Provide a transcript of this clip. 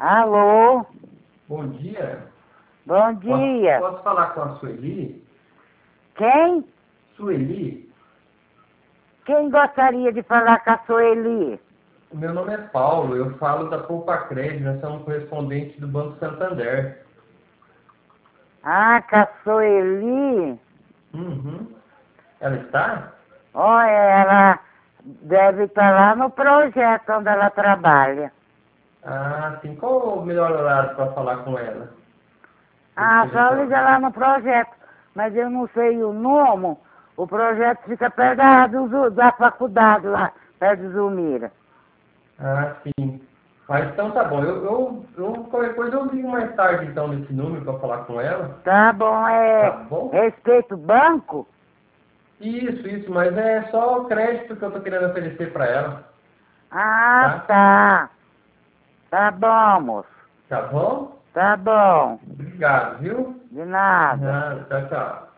Alô? Bom dia. Bom dia. Posso falar com a Sueli? Quem? Sueli? Quem gostaria de falar com a Sueli? O meu nome é Paulo, eu falo da Poupa Crédito, nós somos correspondentes do Banco Santander. Ah, com a Sueli? Uhum. Ela está? Olha, ela deve estar lá no projeto onde ela trabalha. Ah, sim. Qual o melhor horário para falar com ela? Ah, só liga lá no projeto. Mas eu não sei o nome. O projeto fica perto da faculdade lá, perto de Zulmira. Ah, sim. Mas então tá bom. Qualquer coisa eu ligo mais tarde então nesse número para falar com ela. Tá bom, Tá bom? respeito o banco? Isso, mas é só o crédito que eu tô querendo oferecer para ela, Ah, tá? tá. Tá bom, moço. Tá bom? Tá bom. Obrigado, viu? De nada. Nada, tchau, tchau.